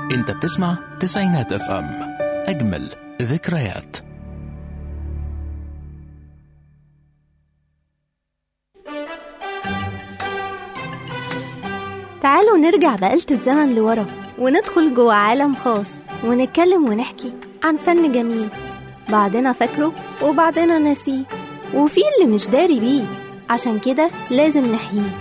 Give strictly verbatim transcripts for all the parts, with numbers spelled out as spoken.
انت بتسمع تسعينات اف ام، اجمل ذكريات. تعالوا نرجع بآلة الزمن لورا وندخل جوه عالم خاص ونتكلم ونحكي عن فن جميل، بعضنا فاكره وبعضنا ناسيه، وفي اللي مش داري بيه، عشان كده لازم نحييه.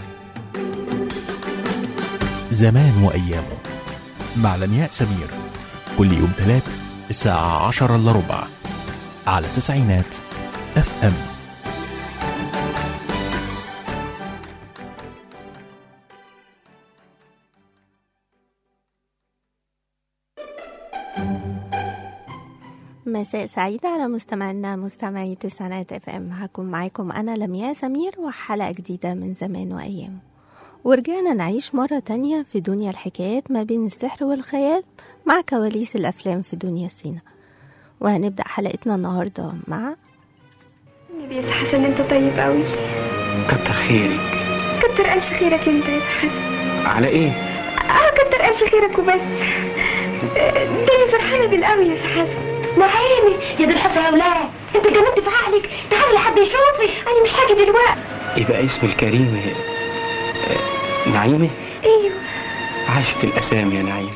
زمان وأيامه مع لمياء سمير، كل يوم ثلاث الساعة عشرة إلا ربع على تسعينات اف ام. مساء سعيد على مستمعينا مستمعي تسعينات اف ام. هكون معاكم انا لمياء سمير وحلقة جديدة من زمان وايام، ورجعنا نعيش مرة تانية في دنيا الحكايات ما بين السحر والخيال مع كواليس الافلام في دنيا السينما. وهنبدأ حلقتنا النهاردة مع يا سي حسن. انت طيب قوي، كتر خيرك. كتر الف خيرك انت يا سي حسن. على ايه؟ اه كتر الف خيرك وبس. ده انا فرحانه بالقوي يا سي حسن. نعيمي يا دي الحسن يا ولاد، انت جننت في عقلك. تعالي لحد يشوفك، انا مش حاجه دلوقتي. يبقى اسم الكريم آه نعيمه. ايوه عاشت الاسامي يا نعيمه.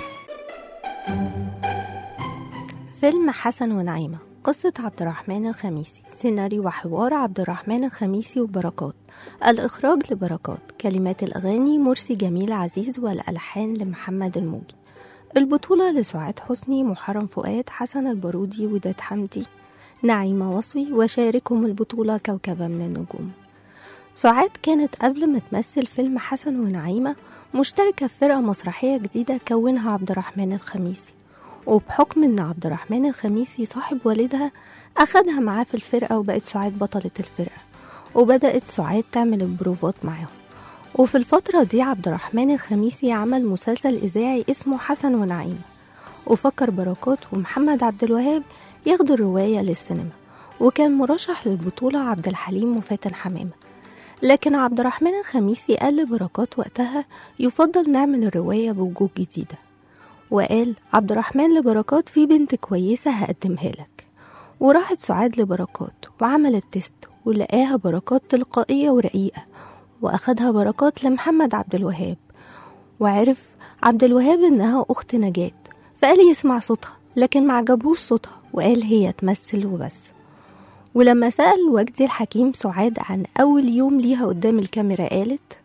فيلم حسن ونعيمة، قصة عبد الرحمن الخميسي، سيناريو وحوار عبد الرحمن الخميسي وبركات، الإخراج لبركات، كلمات الأغاني مرسي جميل عزيز والألحان لمحمد الموجي، البطولة لسعاد حسني، محرم فؤاد، حسن البارودي، وداد حمدي، نعيمة وصفي، وشاركهم البطولة كوكبة من النجوم. سعاد كانت قبل ما تمثل فيلم حسن ونعيمة مشتركة في فرقة مسرحية جديدة كونها عبد الرحمن الخميسي، وبحكم ان عبد الرحمن الخميسي صاحب والدها اخدها معاه في الفرقة، وبقت سعاد بطلة الفرقة، وبدأت سعاد تعمل البروفات معاهم. وفي الفترة دي عبد الرحمن الخميسي عمل مسلسل إذاعي اسمه حسن ونعيمة، وفكر بركات ومحمد عبد الوهاب ياخدوا الرواية للسينما، وكان مرشح للبطولة عبد الحليم وفاتن حمامة، لكن عبد الرحمن الخميسي قال لبركات وقتها يفضل نعمل الرواية بوجوه جديدة، وقال عبد الرحمن لبركات في بنت كويسة هقدمها لك. وراحت سعاد لبركات وعملت تيست، ولقاها بركات تلقائية ورقيقة، وأخدها بركات لمحمد عبد الوهاب، وعرف عبد الوهاب إنها أخت نجاة، فقال يسمع صوتها، لكن ما عجبوش صوتها وقال هي تمثل وبس. ولما سأل وجدي الحكيم سعاد عن أول يوم ليها قدام الكاميرا قالت: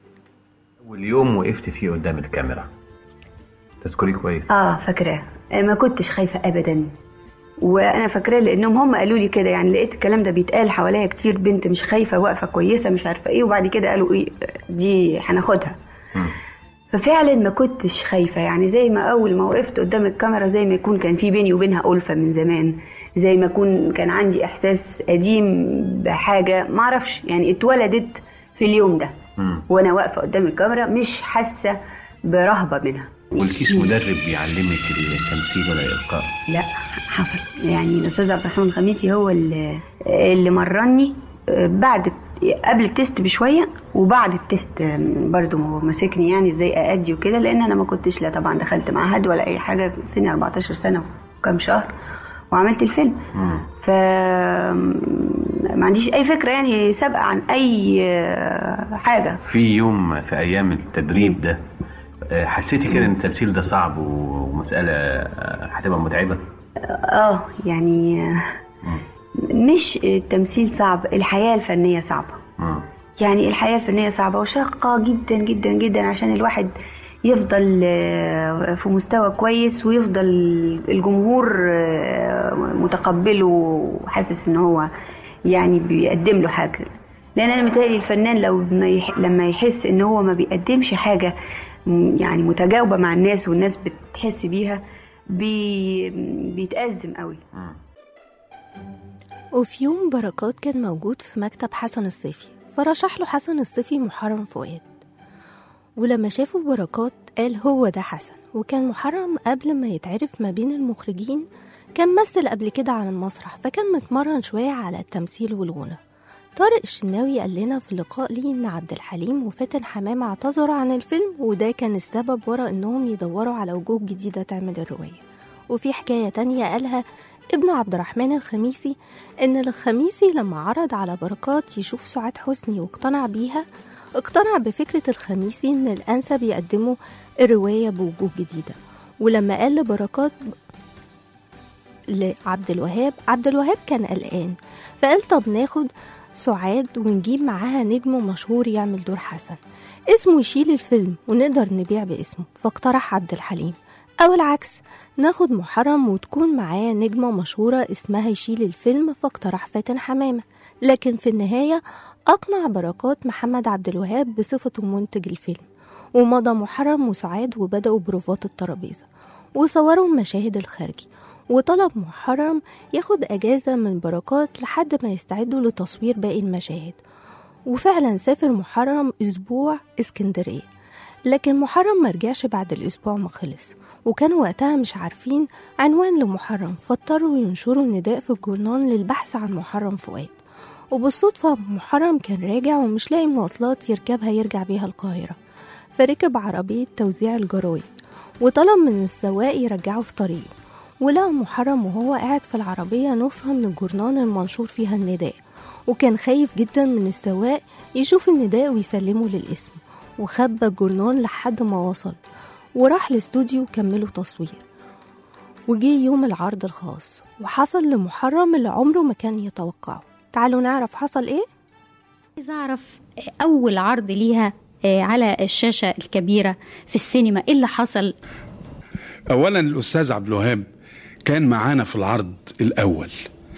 أول يوم وقفت فيه قدام الكاميرا تذكري كويس؟ اه فاكراه، ما كنتش خايفة ابدا، وانا فاكراه لانهم هم قالوا لي كده، يعني لقيت الكلام ده بيتقال حواليا كتير، بنت مش خايفة واقفة كويسة مش عارفة ايه، وبعد كده قالوا ايه دي هناخدها. ففعلا ما كنتش خايفة، يعني زي ما اول ما وقفت قدام الكاميرا زي ما يكون كان في بيني وبينها ألفة من زمان، زي ما يكون كان عندي احساس قديم بحاجة معرفش، يعني اتولدت في اليوم ده مم. وانا واقفة قدام الكاميرا مش حاسة برهبة منها. والكيس مدرب بيعلمك التمثيل ولا الإلقاء؟ لا حصل، يعني الأستاذ عبد الرحمن الخميسي هو اللي, اللي مرني بعد قبل التست بشوية، وبعد التست برضو مسكني يعني ازاي أأدي وكده، لأن أنا ما كنتش لا طبعا دخلت معهد ولا أي حاجة، سني أربعتاشر سنة وكم شهر وعملت الفيلم. ف ما عنديش أي فكرة يعني سابقة عن أي حاجة. في يوم في أيام التدريب ده حسيتي كده ان التمثيل ده صعب ومسألة هتبقى متعبة؟ اه يعني مم. مش التمثيل صعب، الحياة الفنية صعبة. مم. يعني الحياة الفنية صعبة وشاقة جدا جدا جدا، عشان الواحد يفضل في مستوى كويس ويفضل الجمهور متقبله وحاسس ان هو يعني بيقدم له حاجة. لان انا متهيألي الفنان لو لما يحس ان هو ما بيقدمش حاجة يعني متجاوبة مع الناس والناس بتحس بيها بي... بيتأزم قوي. وفي يوم بركات كان موجود في مكتب حسن الصيفي، فرشح له حسن الصيفي محرم فؤاد، ولما شافه بركات قال هو ده حسن. وكان محرم قبل ما يتعرف ما بين المخرجين كان مثل قبل كده على المسرح، فكان متمرن شوية على التمثيل والغنى، طارق الشناوي قال لنا في لقاء ليه إن عبد الحليم وفاتن حمامة اعتذروا عن الفيلم، وده كان السبب ورا إنهم يدوروا على وجوه جديدة تعمل الرواية. وفي حكاية تانية قالها ابن عبد الرحمن الخميسي، إن الخميسي لما عرض على بركات يشوف سعاد حسني واقتنع بيها، اقتنع بفكرة الخميسي إن الأنسب يقدموا الرواية بوجوه جديدة. ولما قال لبركات لعبد الوهاب، عبد الوهاب كان قلقان، فقال طب ناخد سعاد ونجيب معاها نجم مشهور يعمل دور حسن، اسمه يشيل الفيلم ونقدر نبيع باسمه. فاقترح عبد الحليم، أو العكس ناخد محرم وتكون معاه نجمة مشهورة اسمها يشيل الفيلم، فاقترح فاتن حمامة. لكن في النهاية أقنع بركات محمد عبد الوهاب بصفته منتج الفيلم، ومضى محرم وسعاد وبدأوا بروفات الترابيزة وصوروا المشاهد الخارجي، وطلب محرم ياخد أجازة من بركات لحد ما يستعدوا لتصوير باقي المشاهد. وفعلا سافر محرم أسبوع اسكندرية، لكن محرم مرجعش بعد الأسبوع ما خلص، وكانوا وقتها مش عارفين عنوان لمحرم، فاضطروا ينشروا النداء في الجورنال للبحث عن محرم فؤاد. وبالصدفة محرم كان راجع ومش لاقي مواصلات يركبها يرجع بيها القاهرة، فركب عربية توزيع الجرايد وطلب من السواق يرجعه في طريقه. ولقى محرم وهو قاعد في العربية نسخة من الجورنال المنشور فيها النداء، وكان خايف جدا من السواق يشوف النداء ويسلمه للاسم، وخبى الجورنال لحد ما وصل وراح الاستوديو كملوا تصوير. وجي يوم العرض الخاص وحصل لمحرم اللي عمره ما كان يتوقعه. تعالوا نعرف حصل ايه. عايز اعرف اول عرض ليها على الشاشة الكبيرة في السينما ايه اللي حصل؟ اولا الاستاذ عبد الوهاب كان معانا في العرض الاول،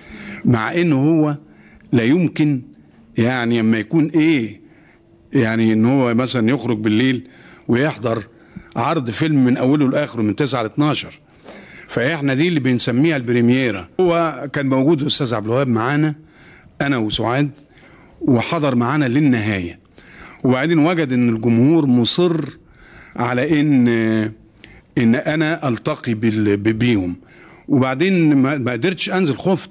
مع انه هو لا يمكن يعني اما يكون ايه يعني ان هو مثلا يخرج بالليل ويحضر عرض فيلم من اوله لاخره من تسعة ل اتناشر، فاحنا دي اللي بنسميها البريميرا. هو كان موجود الاستاذ عبد الوهاب معانا انا وسعاد، وحضر معانا للنهايه، وبعدين وجد ان الجمهور مصر على ان ان انا التقي بيهم، وبعدين ما قدرتش انزل، خفت،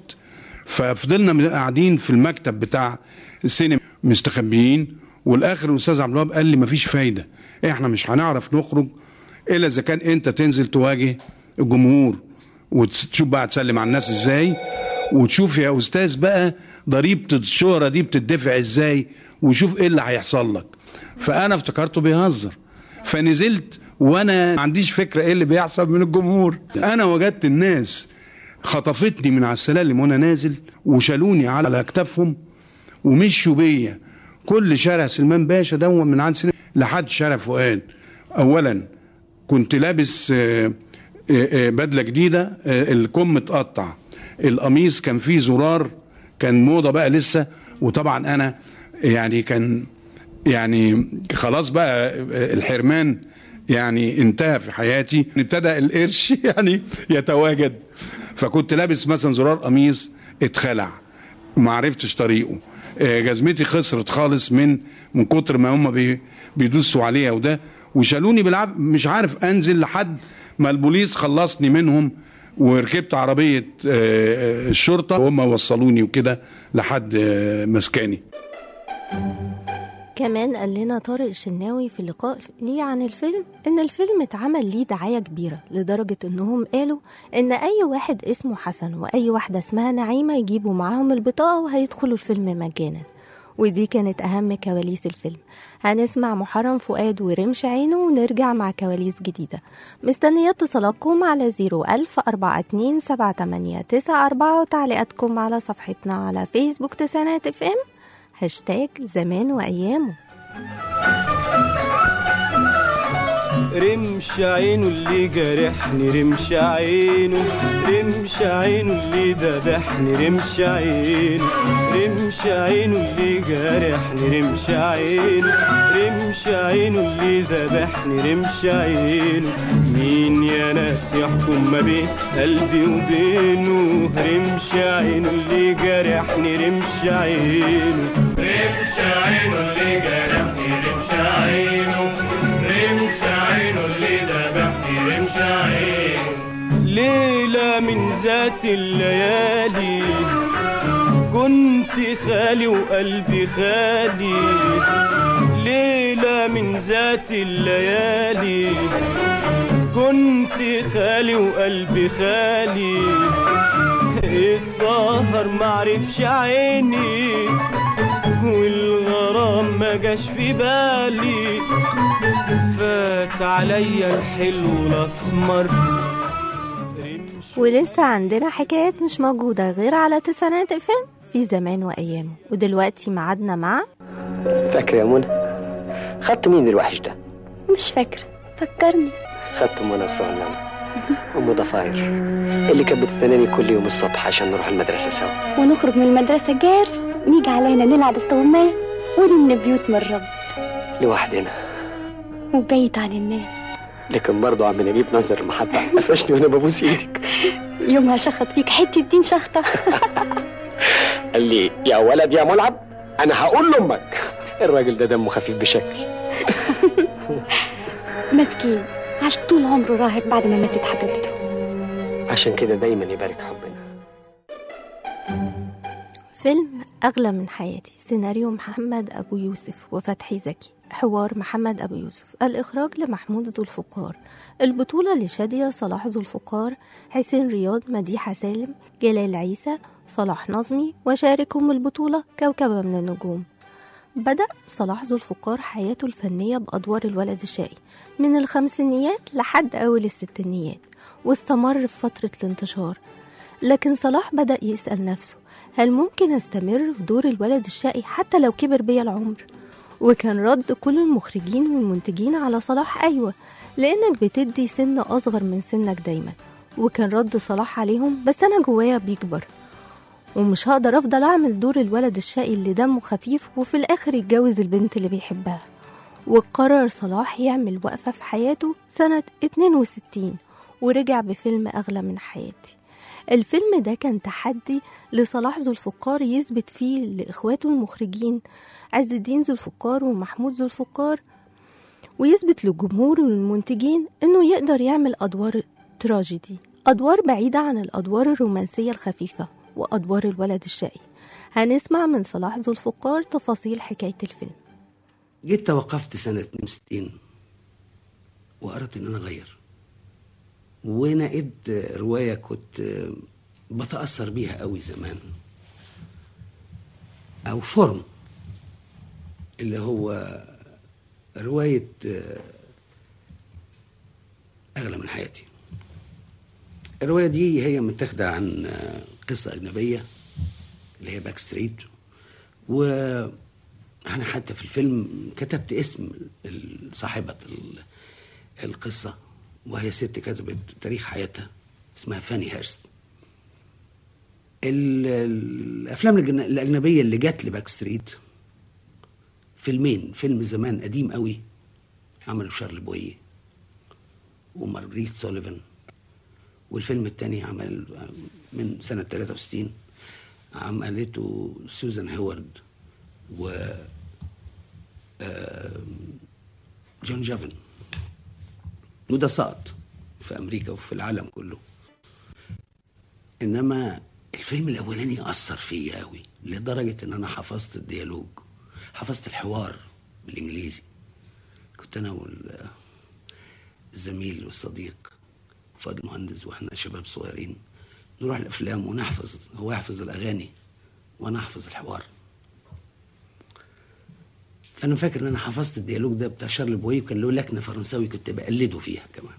ففضلنا قاعدين في المكتب بتاع السينما مستخبيين. والاخر الاستاذ عبد الوهاب قال لي مفيش فايده، احنا مش هنعرف نخرج الا اذا كان انت تنزل تواجه الجمهور وتشوف بقى تسلم على الناس ازاي، وتشوف يا استاذ بقى ضريبه الشهره دي بتدفع ازاي، وشوف ايه اللي هيحصل لك. فانا افتكرته بيهزر، فنزلت وانا ما عنديش فكره ايه اللي بيحصل من الجمهور. انا وجدت الناس خطفتني من على السلالم وانا نازل، وشالوني على اكتافهم ومشوا بيا كل شارع سلمان باشا دون من عند سلمان لحد شارع فؤاد. اولا كنت لابس بدله جديده، الكم اتقطع، القميص كان فيه زرار، كان موضه بقى لسه، وطبعا انا يعني كان يعني خلاص بقى الحرمان يعني انتهى في حياتي، ابتدى القرش يعني يتواجد. فكنت لابس مثلا زرار قميص اتخلع وما عرفتش طريقه، جزمتي خسرت خالص من من كتر ما هم بيدوسوا عليها وده، وشالوني بالعب مش عارف انزل لحد ما البوليس خلصني منهم، وركبت عربيه الشرطه وهم وصلوني وكده لحد مسكاني. كمان قال لنا طارق الشناوي في لقاء ليه عن الفيلم ان الفيلم اتعمل ليه دعاية كبيرة لدرجة انهم قالوا ان اي واحد اسمه حسن واي واحدة اسمها نعيمة يجيبوا معاهم البطاقة وهيدخلوا الفيلم مجانا. ودي كانت اهم كواليس الفيلم. هنسمع محرم فؤاد ورمش عينه ونرجع مع كواليس جديدة. مستنية اتصالاتكم على زيرو ألف أربعة اتنين سبعة تمانية تسعة أربعة وتعليقاتكم على صفحتنا على فيسبوك تسعينات اف ام هاشتاج زمان وأيامه. رمش عينه اللي جرحني، رمش عينه، رمش عينه اللي ذبحني، رمش عينه، رمش عينه اللي جرحني، رمش عينه، رمش عينه اللي ذبحني، رمش عينه. مين يا ناس يحكم ما بين قلبي وبينه؟ رمش عينه اللي جرحني، رمش عينه، رمش عينه اللي جرحني، رمش عينه، رمش عينه اللي ذبحني، رمش عينه. ليلة من ذات الليالي كنت كنت خالي وقلبي خالي، ليلة من ذات الليالي كنت خالي وقلبي خالي، السهر معرفش عيني والغرام ما جاش في بالي، فات عليا الحلو الاسمر. ولسه عندنا حكايات مش موجودة غير على تسعينات اف ام في زمان وايامه. ودلوقتي معادنا مع فاكرة يا منى خدت مين الوحش ده؟ مش فاكرة، فكرني. خدت منى الصغننة ام ضفاير اللي كانت بتستناني كل يوم الصبح عشان نروح المدرسة سوا، ونخرج من المدرسة جار نيجي علينا نلعب استغماية ونبني بيوت من الرب لوحدنا وبعيد عن الناس. لكن برضو عم نجيب نظر المحبة قفشني وانا ببوس ايدك. يومها شخط فيك حتة دين شخطة. قال لي يا ولد يا ملعب انا هقول لامك. الراجل ده دمه خفيف بشكل. مسكين عاش طول عمره راهب بعد ما ماتت حبيبته، عشان كده دايما يبارك حبنا. فيلم أغلى من حياتي، سيناريو محمد أبو يوسف وفتحي زكي، حوار محمد أبو يوسف، الإخراج لمحمود ذو الفقار، البطولة لشادية صلاح ذو الفقار، حسين رياض، مديحة سالم، جلال عيسى، صلاح نظمي، وشاركهم البطولة كوكبة من النجوم. بدأ صلاح ذو الفقار حياته الفنية بأدوار الولد الشقي من الخمسينيات لحد أول الستينيات، واستمر في فترة الانتشار. لكن صلاح بدأ يسأل نفسه، هل ممكن أستمر في دور الولد الشقي حتى لو كبر بيا العمر؟ وكان رد كل المخرجين والمنتجين على صلاح أيوة، لأنك بتدي سن أصغر من سنك دايما. وكان رد صلاح عليهم، بس أنا جوايا بيكبر ومش هقدر أفضل أعمل دور الولد الشقي اللي دمه خفيف وفي الآخر يتجوز البنت اللي بيحبها. وقرر صلاح يعمل وقفة في حياته سنة اتنين وستين ورجع بفيلم أغلى من حياتي. الفيلم ده كان تحدي لصلاح ذو الفقار يثبت فيه لإخواته المخرجين عز الدين ذو الفقار ومحمود ذو الفقار، ويثبت للجمهور والمنتجين إنه يقدر يعمل أدوار تراجيدي، أدوار بعيدة عن الأدوار الرومانسية الخفيفة وأدوار الولد الشقي. هنسمع من صلاح ذو الفقار تفاصيل حكاية الفيلم. جيت توقفت سنة اتنين وستين وقررت إن أنا أغير، ونقيت رواية كنت بتأثر بيها قوي زمان، أو فورم، اللي هو رواية أغلى من حياتي. الرواية دي هي متاخدة عن قصة أجنبية اللي هي باك ستريت، وأنا حتى في الفيلم كتبت اسم صاحبة القصة، وهي ست كتبت تاريخ حياتها اسمها فاني هيرست. الأفلام الأجنبية اللي جات لباك ستريت فيلمين، فيلم زمان قديم قوي عمله شارل بويه ومارغريت سوليفان، والفيلم التاني عمل من سنة ثلاثة وستين عملته سوزان هوارد و جون جافن، وده سقط في أمريكا وفي العالم كله. إنما الفيلم الأولاني أثر فيا قوي لدرجة إن أنا حفظت الديالوج، حفظت الحوار بالإنجليزي. كنت أنا والزميل والصديق فؤاد المهندس واحنا شباب صغيرين نروح الأفلام ونحفظ، هو يحفظ الأغاني وأنا أحفظ الحوار. فأنا فاكر إن أنا حفظت الديالوج ده بتاع شارل بويه، وكان له لكنة فرنساوي كنت بقلده فيها كمان.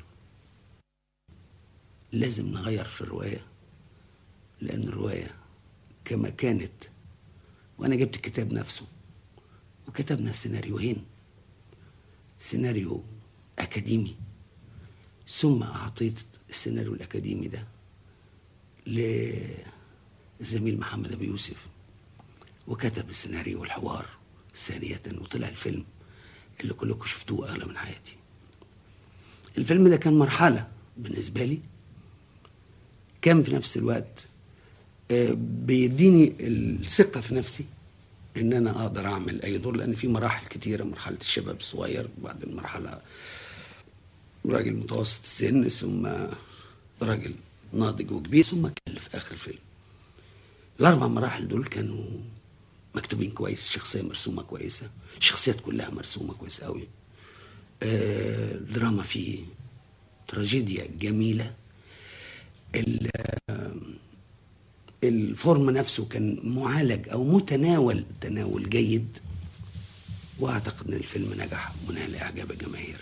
لازم نغير في الرواية، لأن الرواية كما كانت، وأنا جبت الكتاب نفسه وكتبنا سيناريوهين، سيناريو أكاديمي، ثم أعطيت السيناريو الأكاديمي ده للزميل محمد أبو يوسف، وكتب السيناريو والحوار ثانية، وطلع الفيلم اللي كلكم شفتوه أغلى من حياتي. الفيلم ده كان مرحلة بالنسبة لي، كان في نفس الوقت بيديني الثقة في نفسي إن أنا أقدر أعمل أي دور، لأن في مراحل كتيرة، مرحلة الشباب الصغير، بعد المرحلة راجل متوسط السن، ثم راجل ناضج وكبير، ثم كان في آخر الفيلم. الأربع مراحل دول كانوا مكتوبين كويس، شخصية مرسومة كويسة، الشخصيات كلها مرسومة كويس قوي. آه دراما فيه، تراجيديا جميلة. الفورم نفسه كان معالج أو متناول تناول جيد، وأعتقد أن الفيلم نجح ونال إعجاب الجماهير.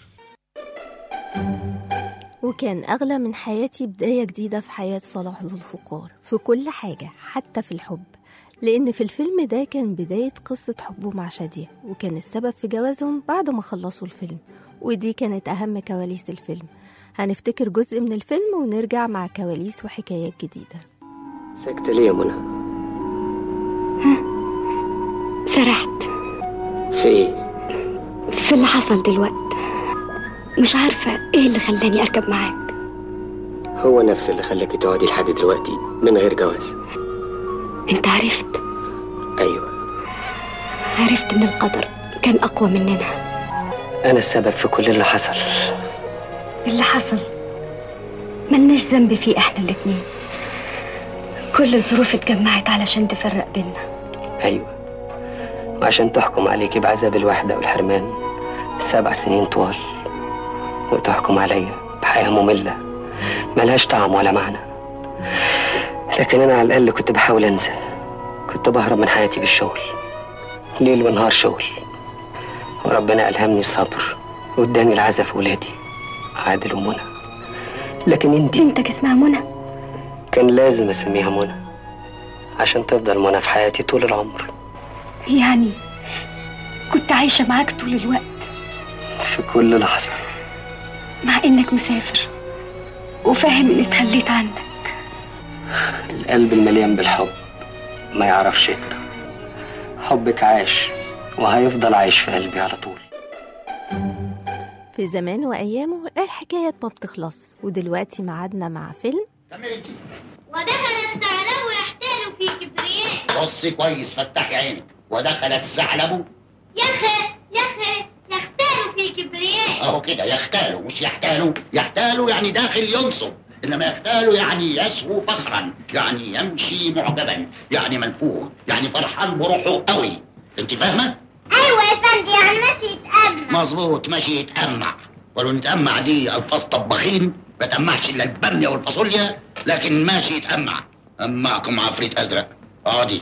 وكان أغلى من حياتي بداية جديدة في حياة صلاح ذو الفقار في كل حاجة، حتى في الحب، لأن في الفيلم ده كان بداية قصة حبه مع شادية، وكان السبب في جوازهم بعد ما خلصوا الفيلم، ودي كانت أهم كواليس الفيلم. هنفتكر جزء من الفيلم ونرجع مع كواليس وحكايات جديدة. سكت ليه يا منى؟ ها؟ سرحت في ايه؟ في اللي حصل دلوقتي. مش عارفة ايه اللي خلاني اركب معاك. هو نفس اللي خلاكي تقعدي لحد دلوقتي من غير جواز. انت عرفت؟ ايوه عرفت ان القدر كان اقوى مننا. انا السبب في كل اللي حصل. اللي حصل ملناش ذنب فيه احنا الاتنين، كل الظروف اتجمعت علشان تفرق بينا. ايوه، وعشان تحكم عليكي بعذاب الوحدة والحرمان سبع سنين طوال، وتحكم عليا بحياة مملة ملهاش طعم ولا معنى. لكن انا على الاقل كنت بحاول انسى، كنت بهرب من حياتي بالشغل، ليل ونهار شغل، وربنا الهمني الصبر واداني العزة في ولادي عادل ومنى. لكن انتي بنتك اسمها منى؟ كان لازم اسميها منى عشان تفضل منى في حياتي طول العمر. يعني كنت عايشة معاك طول الوقت؟ في كل لحظة. مع انك مسافر وفاهم اني اتخليت عنك. القلب المليان بالحب ما يعرفش يكره. حبك عاش وهيفضل عايش في قلبي على طول. في زمان وأيامه الحكايات ما بتخلص، ودلوقتي معادنا مع فيلم ودخل الثعلب يحتال في كبرياء. بصي كويس، فتحي عينك. ودخل الثعلب يخ يخ يختال في كبرياء. اهو كده، يختال مش يحتال. يحتال يعني داخل ينصب، انما يختال يعني يسهو فخرا، يعني يمشي معجبا، يعني منفوخ، يعني فرحان بروحه قوي. انت فاهمه؟ ايوه يا فندم، يعني ماشي يتأمع. مظبوط، ماشي يتأمع. ولو نتأمع دي الفاظ طباخين، ما تأمعش الا الباميه والفاصوليا، لكن ماشي يتأمع. أمعكم عفريت ازرق. اقعدي.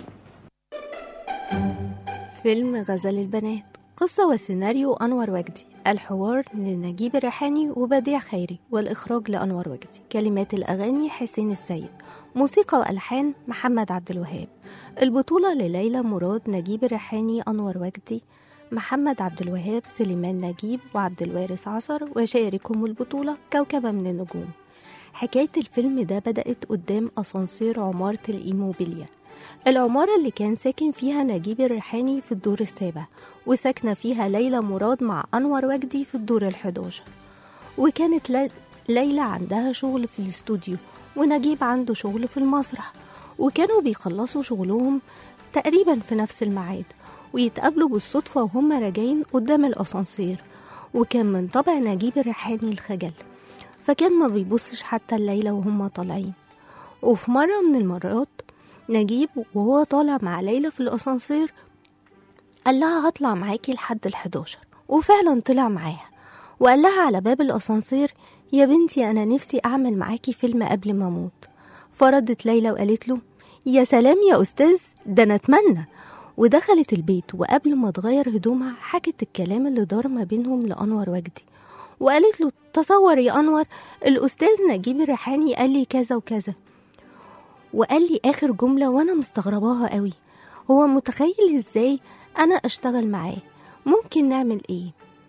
فيلم غزل البنات، قصة وسيناريو أنور وجدي، الحوار لنجيب الريحاني وبديع خيري، والإخراج لأنور وجدي، كلمات الأغاني حسين السيد، موسيقى وألحان محمد عبد الوهاب، البطولة لليلى مراد، نجيب الريحاني، أنور وجدي، محمد عبد الوهاب، سليمان نجيب، وعبد الوارث عصر، وشاركهم البطولة كوكبة من النجوم. حكاية الفيلم ده بدأت قدام أسانسير عمارة الإيموبيليا، العمارة اللي كان ساكن فيها نجيب الريحاني في الدور السابع، وساكنة فيها ليلى مراد مع أنور وجدي في الدور الحداشر. وكانت ليلى عندها شغل في الاستوديو، ونجيب عنده شغل في المسرح، وكانوا بيخلصوا شغلهم تقريبا في نفس الميعاد، ويتقابلوا بالصدفة وهم راجعين قدام الأسانسير. وكان من طبع نجيب الريحاني الخجل، فكان ما بيبصش حتى الليلة وهم طالعين. وفي مرة من المرات نجيب وهو طالع مع ليلى في الأسانسير قال لها هطلع معاكي لحد الحداشر، وفعلا طلع معاها وقال لها على باب الأسانسير يا بنتي أنا نفسي أعمل معاكي فيلم قبل ما أموت. فردت ليلى وقالت له يا سلام يا أستاذ، ده أنا أتمنى. ودخلت البيت، وقبل ما تغير هدومها حكت الكلام اللي دار ما بينهم لأنور وجدي، وقالت له تصور يا أنور، الأستاذ نجيب الريحاني قال لي كذا وكذا، وقال لي آخر جملة وأنا مستغرباها قوي، هو متخيل إزاي أنا أشتغل معاه، ممكن نعمل إيه؟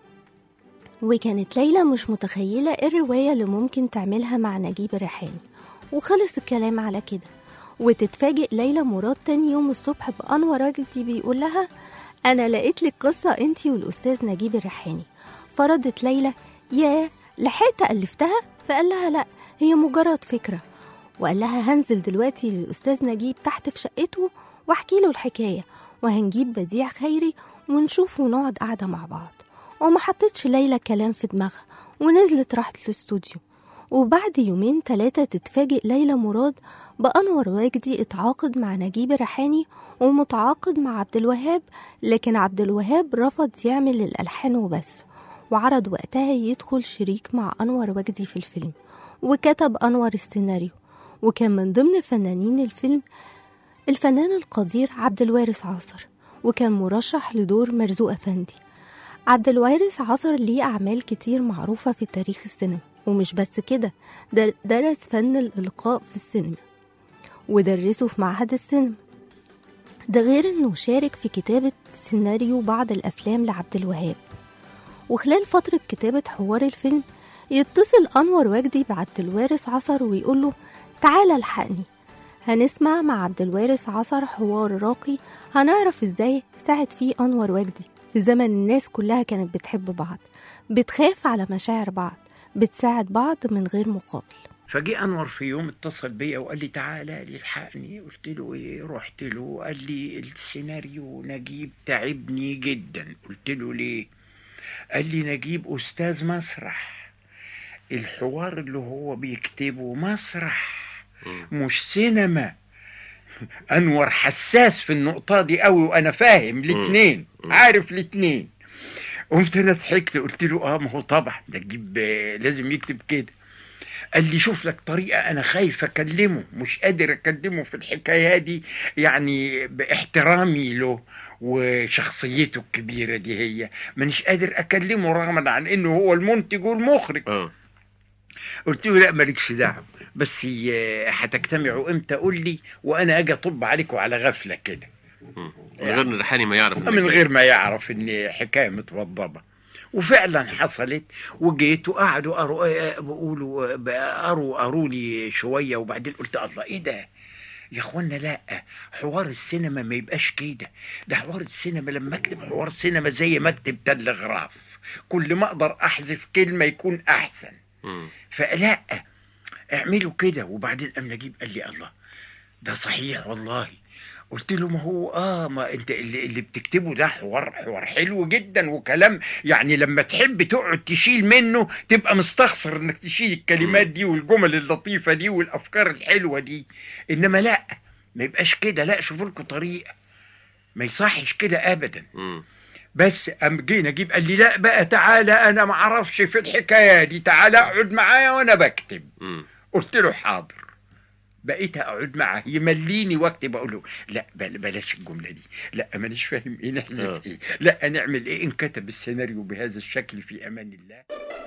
وكانت ليلى مش متخيلة إيه الرواية اللي ممكن تعملها مع نجيب الريحاني، وخلص الكلام على كده. وتتفاجئ ليلى مراد تاني يوم الصبح بأنور وجدي بيقول لها أنا لقيت لك قصة أنتي والأستاذ نجيب الريحاني. فردت ليلى يا لحقت ألفتها؟ فقال لها لا، هي مجرد فكرة. وقال لها هنزل دلوقتي للأستاذ نجيب تحت في شقته واحكي له الحكاية، وهنجيب بديع خيري ونشوف ونقعد قاعدة مع بعض. وما حطتش ليلى كلام في دماغها، ونزلت راحت الاستوديو. وبعد يومين ثلاثة تتفاجئ ليلى مراد بأنور وجدي اتعاقد مع نجيب الريحاني ومتعاقد مع عبد الوهاب، لكن عبد الوهاب رفض يعمل الألحان وبس، وعرض وقتها يدخل شريك مع أنور وجدي في الفيلم، وكتب أنور السيناريو. وكان من ضمن فنانين الفيلم الفنان القدير عبد الوارث عصر، وكان مرشح لدور مرزوق أفندي. عبد الوارث عصر ليه أعمال كتير معروفة في تاريخ السينما، ومش بس كده، درس فن الإلقاء في السينما ودرسه في معهد السينما. ده غير انه شارك في كتابة سيناريو بعض الأفلام لعبد الوهاب. وخلال فترة كتابة حوار الفيلم يتصل أنور وجدي بعبد الوارث عصر ويقوله تعالى الحقني. هنسمع مع عبد الوارث عصر حوار راقي هنعرف ازاي ساعد فيه أنور وجدي في زمن الناس كلها كانت بتحب بعض، بتخاف على مشاعر بعض، بتساعد بعض من غير مقابل. فجي انور في يوم اتصل بيا وقال لي تعالى الحقني. قلت له ايه؟ رحت له قال لي السيناريو نجيب تعبني جدا. قلت له ليه؟ قال لي نجيب استاذ مسرح، الحوار اللي هو بيكتبه مسرح مش سينما. انور حساس في النقطه دي قوي، وانا فاهم الاتنين، عارف الاتنين. قمت انا ضحكت قلت له اه ما هو طبعا نجيب لازم يكتب كده. قال لي شوف لك طريقة، أنا خايف أكلمه، مش قادر أكلمه في الحكاية دي، يعني باحترامي له وشخصيته الكبيرة دي هي مانيش قادر أكلمه رغما عن إنه هو المنتج والمخرج. أه. قلت له لا مالكش دعوة، بس هتجتمعوا إمتى قول لي وأنا أجي أطب عليكم على غفلة كده، من غير ان الريحاني ما يعرف، من غير ما يعرف إن حكاية متوضبة. وفعلا حصلت، وجيت وقعدوا قروا بيقولوا قروا قروا لي شويه، وبعدين قلت الله ايه ده يا اخوانا؟ لا، حوار السينما ما يبقاش كده. ده حوار السينما لما اكتب حوار سينما زي ما اكتب تلغراف، كل ما اقدر احذف كلمه يكون احسن. م. فلا اعملوا كده. وبعدين قام نجيب قال لي الله ده صحيح والله. قلت له ما هو اه ما انت اللي, اللي بتكتبه ده حوار حوار حلو جدا وكلام، يعني لما تحب تقعد تشيل منه تبقى مستخسر انك تشيل الكلمات دي والجمل اللطيفه دي والافكار الحلوه دي، انما لا ما يبقاش كده، لا شوفوا لكم طريقه، ما يصحش كده ابدا. م. بس قام جينا نجيب قال لي لا بقى تعالى انا ما اعرفش في الحكايه دي، تعالى اقعد معايا وانا بكتب. م. قلت له حاضر. بقيت اقعد معه يمليني واكتب، اقول له لا بلاش الجمله دي، لا مانيش فاهم ايه، نحذف ايه، لا نعمل ايه. ان كتب السيناريو بهذا الشكل في امان الله.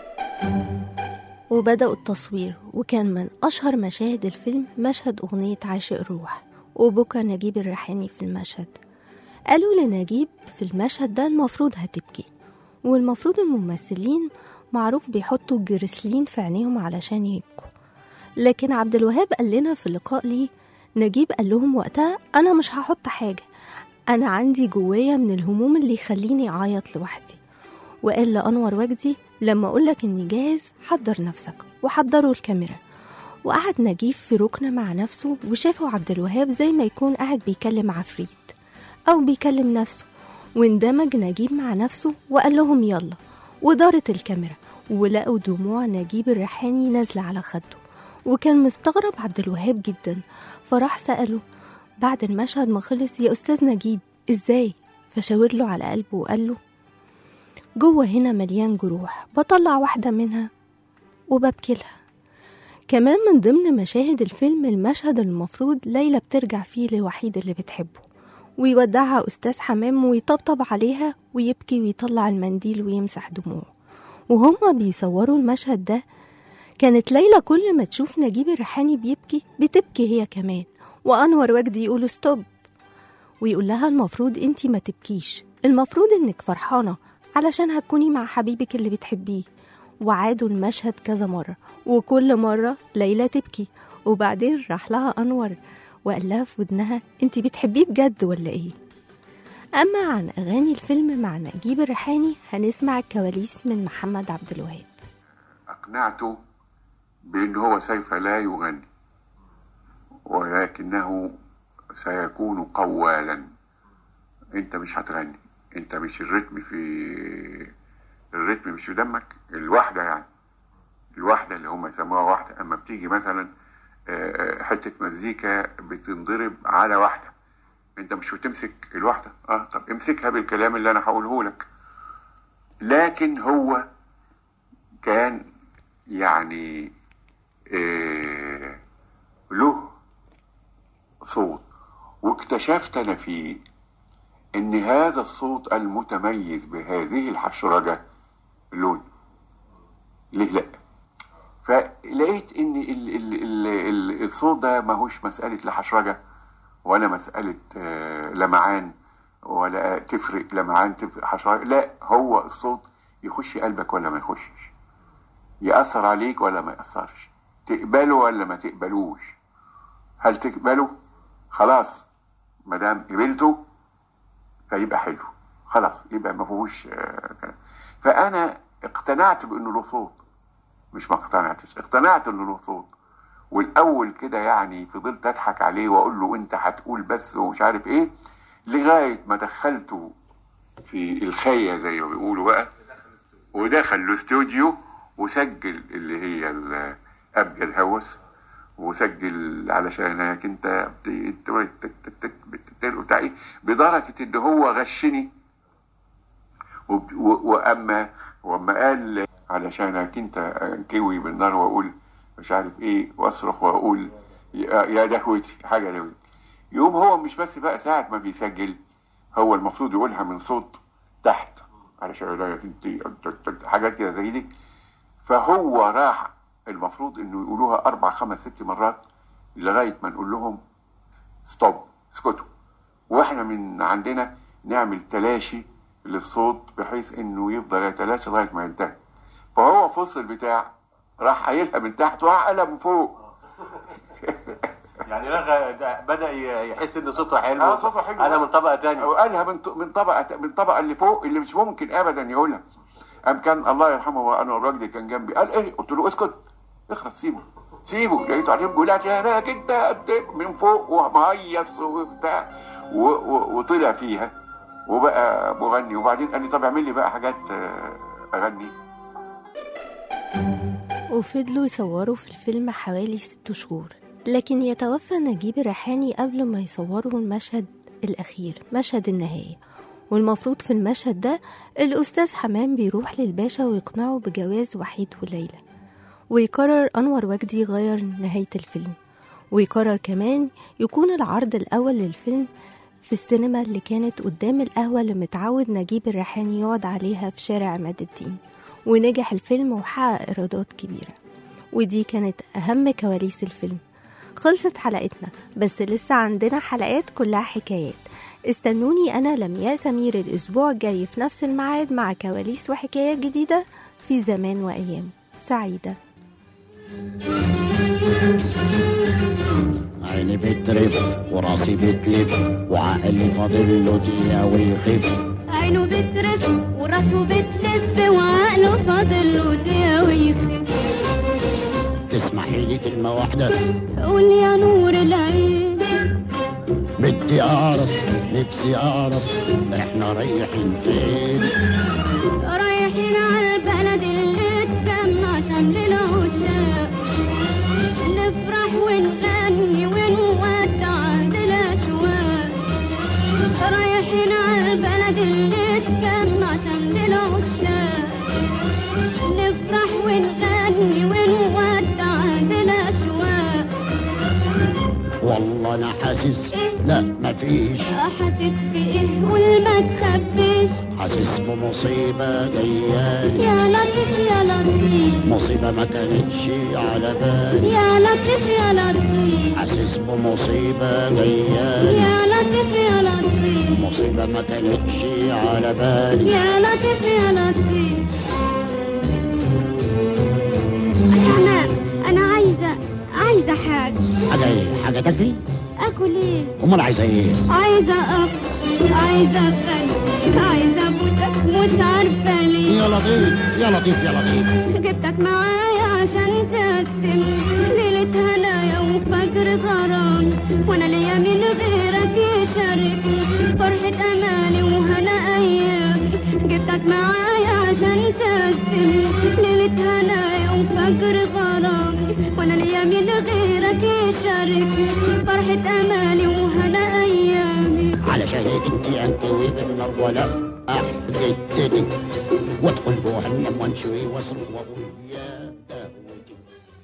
وبداوا التصوير، وكان من اشهر مشاهد الفيلم مشهد اغنيه عاشق الروح، وبكى نجيب الريحاني في المشهد. قالوا لنجيب في المشهد ده المفروض هتبكي، والمفروض الممثلين معروف بيحطوا الجرسلين في عينيهم علشان يبكوا، لكن عبد الوهاب قال لنا في اللقاء ليه نجيب قال لهم وقتها أنا مش هحط حاجة، أنا عندي جوايا من الهموم اللي يخليني أعيط لوحدي. وقال لأنور وجدي لما أقولك إني جاهز حضر نفسك، وحضروا الكاميرا. وقعد نجيب في ركنة مع نفسه، وشافوا عبد الوهاب زي ما يكون قاعد بيكلم عفريت أو بيكلم نفسه، واندمج نجيب مع نفسه وقال لهم يلا. ودارت الكاميرا ولقوا دموع نجيب الريحاني نازلة على خده، وكان مستغرب عبد الوهاب جدا، فراح سأله بعد المشهد ما خلص يا أستاذ نجيب إزاي؟ فشاور له على قلبه وقال له جوه هنا مليان جروح، بطلع واحدة منها وببكي لها. كمان من ضمن مشاهد الفيلم المشهد المفروض ليلى بترجع فيه للوحيد اللي بتحبه، ويودعها أستاذ حمام ويطبطب عليها ويبكي ويطلع المنديل ويمسح دموعه. وهما بيصوروا المشهد ده كانت ليلى كل ما تشوف نجيب الريحاني بيبكي بتبكي هي كمان، وأنور وجدي يقول ستوب ويقول لها المفروض انتي ما تبكيش، المفروض انك فرحانة علشان هتكوني مع حبيبك اللي بتحبيه. وعادوا المشهد كذا مرة، وكل مرة ليلى تبكي، وبعدين راح لها أنور وقال لها في ودنها انتي بتحبيه بجد ولا ايه؟ أما عن أغاني الفيلم مع نجيب الريحاني هنسمع الكواليس من محمد عبد الوهاب. أقنعته بأن هو سوف لا يغني، ولكنه سيكون قوالا. انت مش هتغني، انت مش الريتم في الريتم مش في دمك، الوحدة يعني الوحدة اللي هم يسموها واحدة. اما بتيجي مثلا حتة مزيكا بتنضرب على واحدة، انت مش بتمسك الواحدة، اه طب امسكها بالكلام اللي انا هقوله لك. لكن هو كان يعني آه له صوت، واكتشفت انا فيه ان هذا الصوت المتميز بهذه الحشرجة لون. ليه لا؟ فلقيت ان ال ال ال ال الصوت ده ماهوش مسألة لا حشرجة ولا مسألة آه لمعان، ولا تفرق لمعان تفرق حشرجة، لا، هو الصوت يخش قلبك ولا ما يخشش، يأثر عليك ولا ما يأثرش، تقبله ولا ما تقبلوش. هل تقبله؟ خلاص، ما دام قبلته فيبقى حلو، خلاص يبقى ما فيهوش آه. فأنا اقتنعت بأنه له صوت، مش ما اقتنعتش، اقتنعت انه له صوت. والاول كده يعني فضلت اضحك عليه واقول له انت هتقول بس ومش عارف ايه، لغايه ما دخلته في الخيه زي ما بيقولوا بقى، ودخل الاستوديو وسجل اللي هي ابجد هوس، وسجل علشانك انت بتقول بتاع ايه، بدرجه ان هو غشني. واما واما قال علشانك انت كوي بالنار واقول مش عارف ايه، واصرخ واقول يا دهوتي حاجه دهوتي، يقوم هو مش بس بقى ساعه ما بيسجل هو المفروض يقولها من صوت تحت علشانك انت حاجات كده زي دي، فهو راح المفروض انه يقولوها اربع خمس ست مرات لغايه ما نقول لهم ستوب، اسكتوا، واحنا من عندنا نعمل تلاشي للصوت بحيث انه يفضل يتلاشى لغايه ما ينتهي. فهو فصل بتاع راح قايلها من تحت وراح قالها من فوق. يعني لغى بدا يحس ان صوته حلو. اه صوته حلو. انا من طبقه ثانيه. وقالها من من طبقه من الطبقه اللي فوق اللي مش ممكن ابدا يقولها. قام كان الله يرحمه وانا الراجل كان جنبي قال ايه؟ قلت له اسكت اخرس سيبه سيبه. لقيته عليه بيقول لي هناك انت من فوق ومهيص وبتاع وطلع فيها وبقى مغني. وبعدين قال لي طب اعمل لي بقى حاجات اغني. وفضلوا يصوروا في الفيلم حوالي ست شهور، لكن يتوفى نجيب الريحاني قبل ما يصوروا المشهد الأخير، مشهد النهاية. والمفروض في المشهد ده الأستاذ حمام بيروح للباشا ويقنعه بجواز وحيد وليلى، ويقرر أنور وجدي يغير نهاية الفيلم، ويقرر كمان يكون العرض الأول للفيلم في السينما اللي كانت قدام القهوة اللي متعود نجيب الريحاني يقعد عليها في شارع عماد الدين. ونجح الفيلم وحقق إيرادات كبيرة، ودي كانت أهم كواليس الفيلم. خلصت حلقتنا، بس لسه عندنا حلقات كلها حكايات. استنوني أنا لمياء سمير الأسبوع الجاي في نفس الميعاد مع كواليس وحكايات جديدة في زمان وأيام سعيدة. عيني بترف وراسي بتلف وعقلي فاضل له دقيقة ويخف. عينه بترف وراسه بتلف وعقله فاضل له دقيقة ويخف. تسمحي لي كلمة واحدة؟ قول يا نور العين. بدي أعرف نفسي أعرف إحنا رايحين فين؟ رايحين على البلد اللي اتجمع شمل العشاق، نفرح ونغني ونودع الأشواق. رايحين على البلد اللي اتجمع شمل العشاق، نفرح ونغني ونودع الأشواق. والله أنا حاسس إيه؟ لا مفيش. حاسس بإيه؟ قول ما تخبيش. حاسس بمصيبة جايالي. يا لطيف يا لطيف. مصيبة ما كانتش على بالي. يا لطيف يا لطيف. حاسس بمصيبة جايالي. يا لطيف يا لطيف. مصيبة ما كانتش على بالي. يا لطيف يا لطيف. يا حمام أنا عايزة عايزة حاجة. حاجة ايه؟ حاجة تاكلي؟ اكل ايه؟ امال عايزة ايه؟ عايزة اكل، عايزة اغني، عايزة ابوسك مش عارفة ليه. يا لطيف يا لطيف يا لطيف. جبتك معايا عشان تقسم ليلة هنايا وفجر غرامي، وانا ليا من غيرك يشاركني فرحة امالي وهنا ايامي. جبتك معايا عشان تقسم ليلة هنايا وفجر غرامي، تشاركني فرحة امالي وهنا ايامي، علشان انت انت وبالنار ولا احدثتك، وادخل جهنم وانشوي واصرخ واقول يا قهوتي